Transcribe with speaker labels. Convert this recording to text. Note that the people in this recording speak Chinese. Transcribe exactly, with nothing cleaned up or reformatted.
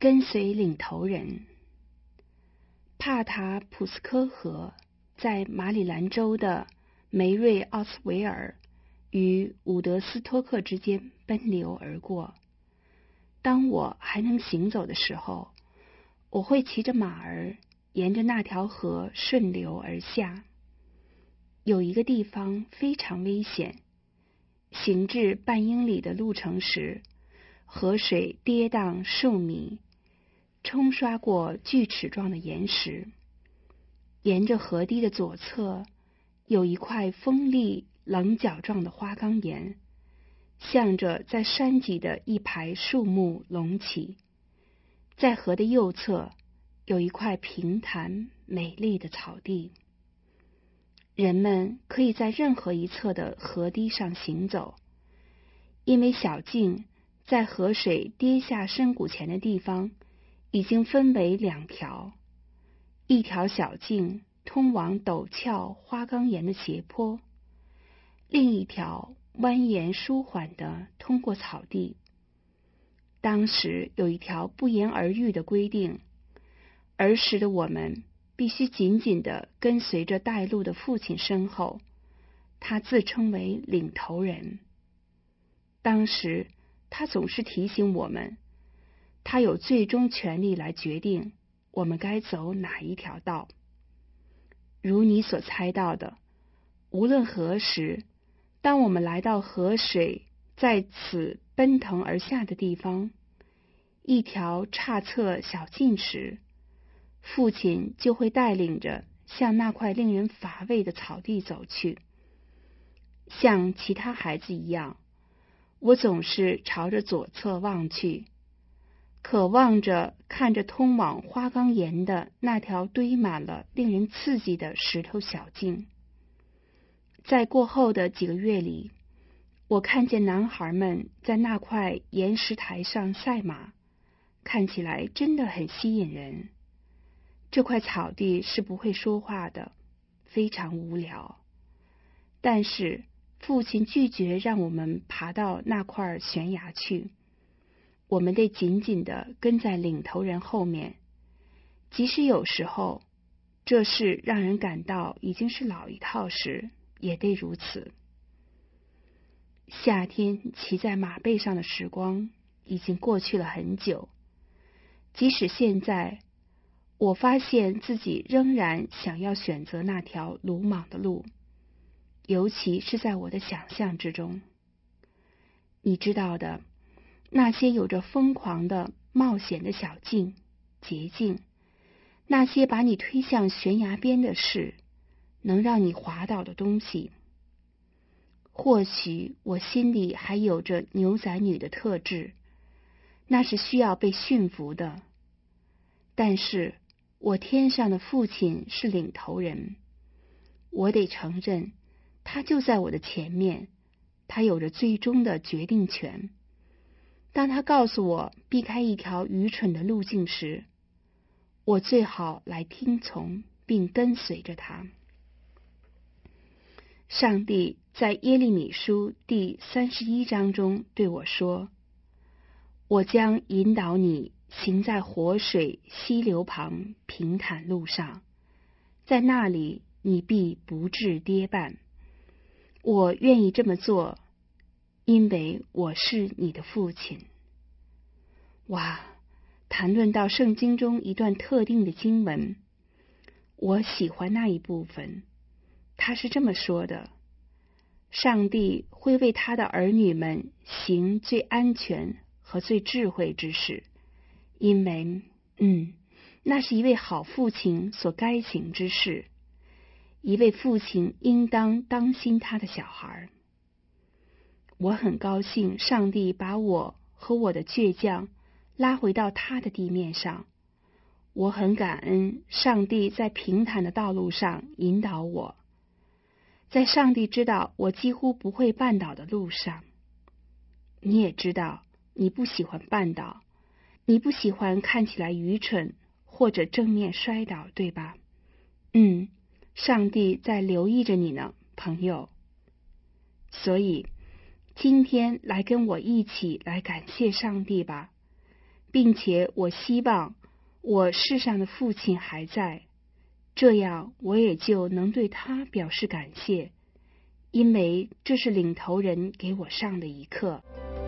Speaker 1: 跟随领头人。帕塔普斯科河在马里兰州的梅瑞奥斯维尔与伍德斯托克之间奔流而过。当我还能行走的时候，我会骑着马儿沿着那条河顺流而下。有一个地方非常危险，行至半英里的路程时，河水跌宕数米，冲刷过锯齿状的岩石。沿着河堤的左侧有一块锋利棱角状的花岗岩，向着在山脊的一排树木隆起。在河的右侧有一块平坦美丽的草地。人们可以在任何一侧的河堤上行走，因为小径在河水跌下深谷前的地方已经分为两条，一条小径通往陡峭花岗岩的斜坡，另一条蜿蜒舒缓地通过草地。当时有一条不言而喻的规定，儿时的我们必须紧紧地跟随着带路的父亲身后，他自称为领头人。当时他总是提醒我们，他有最终权利来决定我们该走哪一条道。如你所猜到的，无论何时，当我们来到河水在此奔腾而下的地方，一条岔侧小径时，父亲就会带领着向那块令人乏味的草地走去。像其他孩子一样，我总是朝着左侧望去，渴望着看着通往花岗岩的那条堆满了令人刺激的石头小径。在过后的几个月里，我看见男孩们在那块岩石台上赛马，看起来真的很吸引人。这块草地是不会说话的，非常无聊。但是父亲拒绝让我们爬到那块悬崖去，我们得紧紧地跟在领头人后面，即使有时候这事让人感到已经是老一套时，也得如此。夏天骑在马背上的时光已经过去了很久，即使现在，我发现自己仍然想要选择那条鲁莽的路，尤其是在我的想象之中。你知道的，那些有着疯狂的冒险的小径、捷径，那些把你推向悬崖边的事，能让你滑倒的东西。或许我心里还有着牛仔女的特质，那是需要被驯服的。但是我天上的父亲是领头人，我得承认，他就在我的前面，他有着最终的决定权。当他告诉我避开一条愚蠢的路径时，我最好来听从并跟随着他。上帝在耶利米书第三十一章中对我说，我将引导你行在活水溪流旁平坦路上，在那里你必不致跌绊。我愿意这么做，因为我是你的父亲。哇，谈论到圣经中一段特定的经文，我喜欢那一部分。他是这么说的：上帝会为他的儿女们行最安全和最智慧之事，因为嗯，那是一位好父亲所该行之事。一位父亲应当当心他的小孩。我很高兴上帝把我和我的倔强拉回到他的地面上。我很感恩上帝在平坦的道路上引导我，在上帝知道我几乎不会绊倒的路上。你也知道你不喜欢绊倒，你不喜欢看起来愚蠢或者正面摔倒，对吧？嗯，上帝在留意着你呢，朋友。所以今天来跟我一起来感谢上帝吧， 并且我希望我世上的父亲还在，这样我也就能对他表示感谢，因为这是领头人给我上的一课。